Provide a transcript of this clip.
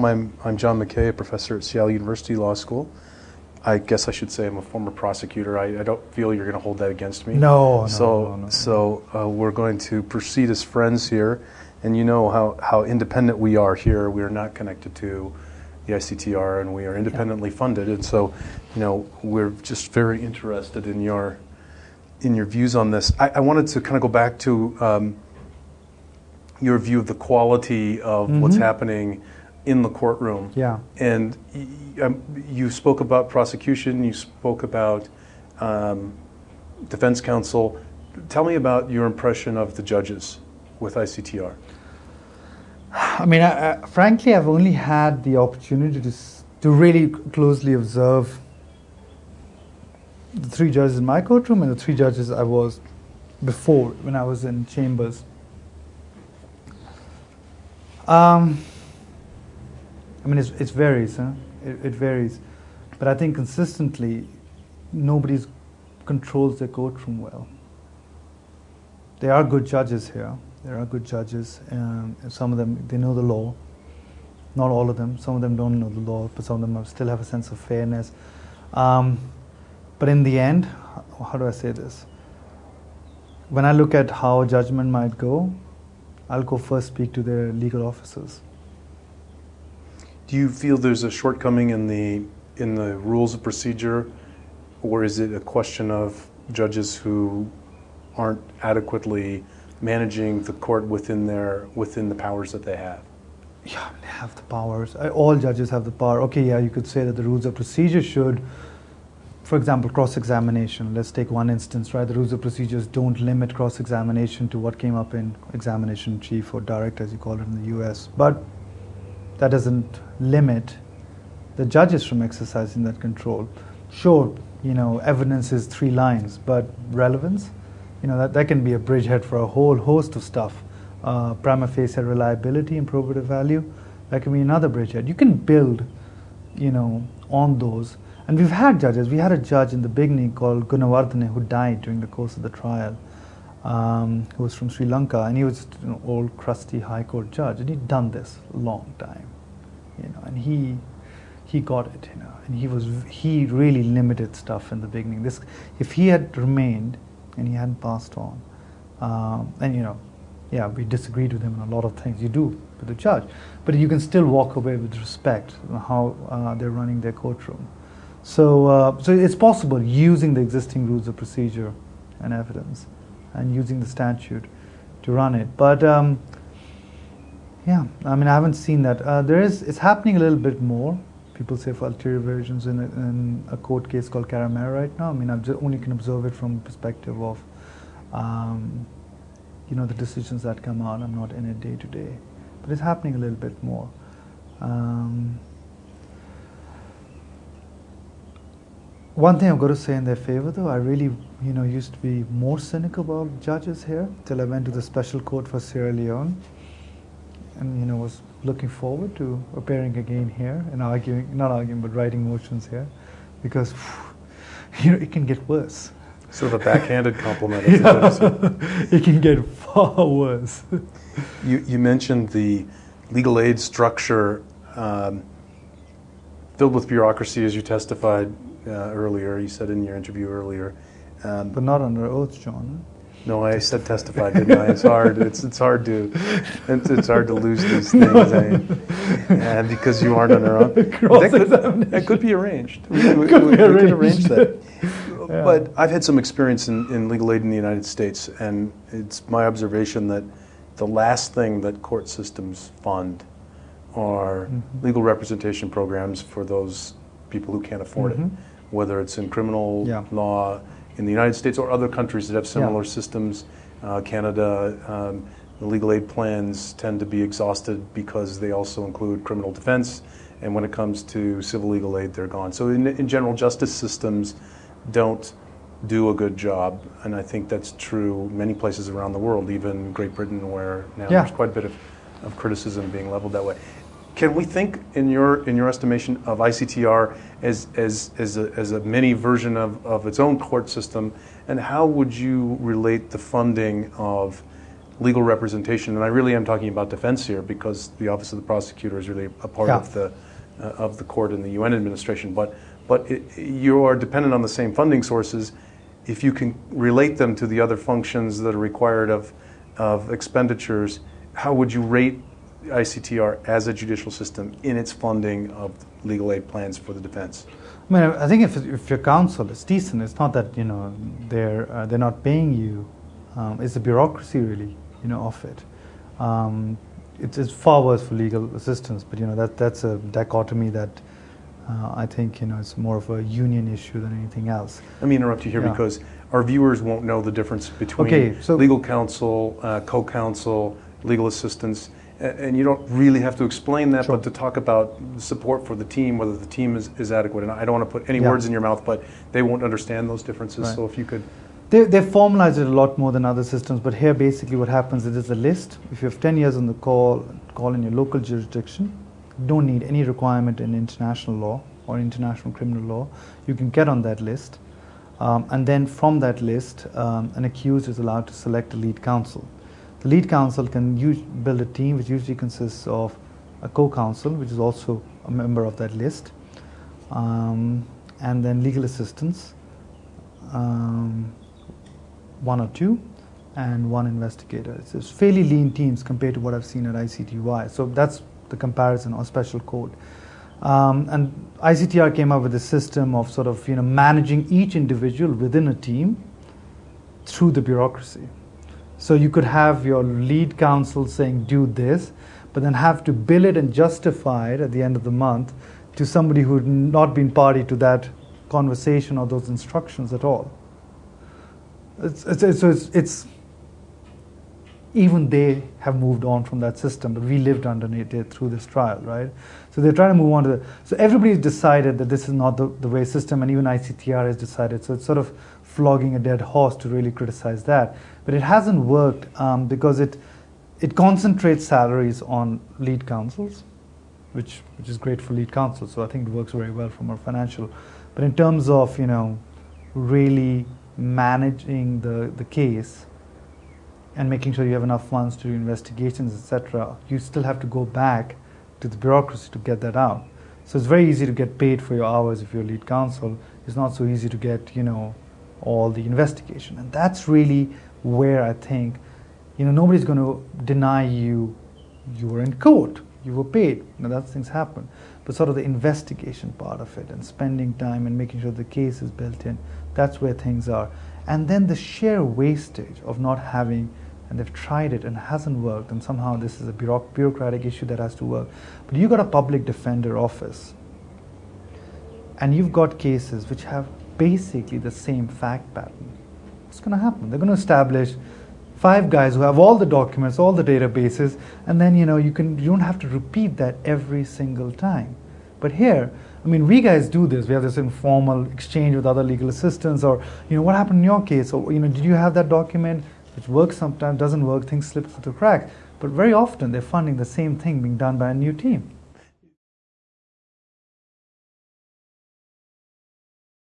welcome. I'm John McKay, a professor at Seattle University Law School. I guess I should say I'm a former prosecutor. I don't feel you're going to hold that against me. No. So we're going to proceed as friends here, and you know how independent we are here. We are not connected to the ICTR, and we are independently funded, and so we're just very interested in your views on this. I wanted to kind of go back to your view of the quality of what's happening in the courtroom. Yeah. And you spoke about prosecution, you spoke about defense counsel. Tell me about your impression of the judges with ICTR. I mean, frankly, I've only had the opportunity to really closely observe the three judges in my courtroom and the three judges I was before when I was in chambers. I mean, it varies, huh? It varies. But I think consistently, nobody controls their courtroom well. There are good judges here. There are good judges. Some of them, they know the law. Not all of them. Some of them don't know the law, but some of them still have a sense of fairness. But in the end, how do I say this? When I look at how a judgment might go, I'll go first speak to their legal officers. Do you feel there's a shortcoming in the rules of procedure, or is it a question of judges who aren't adequately managing the court within the powers that they have? Yeah, they have the powers. All judges have the power. Okay, yeah, you could say that the rules of procedure should, for example, cross-examination. Let's take one instance, right? The rules of procedures don't limit cross-examination to what came up in examination chief or direct, as you call it in the US. But that doesn't limit the judges from exercising that control. Sure, evidence is 3 lines, but relevance, that can be a bridgehead for a whole host of stuff. Prima facie reliability and probative value, that can be another bridgehead. You can build, on those. And we've had judges. We had a judge in the beginning called Gunawardene who died during the course of the trial, who was from Sri Lanka, and he was an old, crusty High Court judge, and he'd done this a long time, and he got it, and he really limited stuff in the beginning. If he had remained and he hadn't passed on, we disagreed with him on a lot of things. You do with the judge, but you can still walk away with respect on how they're running their courtroom. So it's possible using the existing rules of procedure and evidence and using the statute to run it. But I haven't seen that. It's happening a little bit more. People say for ulterior versions in a court case called Caramera right now. I mean, I only can observe it from the perspective of, the decisions that come out. I'm not in it day to day. But it's happening a little bit more. One thing I've got to say in their favor, though, I really, used to be more cynical about judges here till I went to the special court for Sierra Leone, and was looking forward to appearing again here and writing motions here, because it can get worse. Sort of a backhanded compliment. It can get far worse. You mentioned the legal aid structure filled with bureaucracy, as you testified earlier. You said in your interview earlier. But not under oath, John. No, I said testified, didn't I? It's hard. It's hard to lose these things, and because you aren't under oath. That could be arranged. We could arrange that. Yeah. But I've had some experience in legal aid in the United States, and it's my observation that the last thing that court systems fund are legal representation programs for those people who can't afford it, whether it's in criminal law in the United States or other countries that have similar systems. Canada, the legal aid plans tend to be exhausted because they also include criminal defense, and when it comes to civil legal aid, they're gone. So in general, justice systems don't do a good job, and I think that's true many places around the world, even Great Britain, where now there's quite a bit of criticism being leveled that way. Can we think, in your estimation, of ICTR as a mini version of its own court system, and how would you relate the funding of legal representation, and I really am talking about defense here because the Office of the Prosecutor is really a part of the court and the UN administration. But you are dependent on the same funding sources. If you can relate them to the other functions that are required of expenditures, how would you rate ICTR as a judicial system in its funding of legal aid plans for the defense? I mean, I think if your counsel is decent, it's not that they're not paying you. It's the bureaucracy really, of it. It's far worse for legal assistance, but that's a dichotomy that I think it's more of a union issue than anything else. Let me interrupt you here because our viewers won't know the difference between legal counsel, co-counsel, legal assistance. And you don't really have to explain that, but to talk about support for the team, whether the team is adequate. And I don't want to put any words in your mouth, but they won't understand those differences. Right. So if you could... They formalize it a lot more than other systems, but here basically what happens is there's a list. If you have 10 years on the call in your local jurisdiction, you don't need any requirement in international law or international criminal law. You can get on that list. And then from that list, an accused is allowed to select a lead counsel. The lead counsel can build a team which usually consists of a co-counsel, which is also a member of that list, and then legal assistants, one or two, and one investigator. It's fairly lean teams compared to what I've seen at ICTY. So that's the comparison or special code. And ICTR came up with a system of sort of managing each individual within a team through the bureaucracy. So you could have your lead counsel saying do this, but then have to bill it and justify it at the end of the month to somebody who had not been party to that conversation or those instructions at all. It's even they have moved on from that system, but we lived underneath it through this trial, right? So they're trying to move on to so everybody's decided that this is not the way system, and even ICTR has decided. So it's sort of flogging a dead horse to really criticize that. But it hasn't worked because it concentrates salaries on lead counsels, which is great for lead counsels. So I think it works very well from our financial. But in terms of really managing the case and making sure you have enough funds to do investigations, etc., you still have to go back to the bureaucracy to get that out. So it's very easy to get paid for your hours if you're lead counsel. It's not so easy to get all the investigation, and that's really where I think nobody's going to deny you were in court, you were paid, that things happen, but sort of the investigation part of it and spending time and making sure the case is built in, that's where things are. And then the sheer wastage of not having, and they've tried it and it hasn't worked, and somehow this is a bureaucratic issue that has to work. But you've got a public defender office and you've got cases which have basically the same fact pattern. What's going to happen? They're going to establish 5 guys who have all the documents, all the databases, and then you don't have to repeat that every single time. But here, we guys do this. We have this informal exchange with other legal assistants, or what happened in your case, or did you have that document, which works sometimes, doesn't work, things slip through the cracks. But very often they're funding the same thing being done by a new team.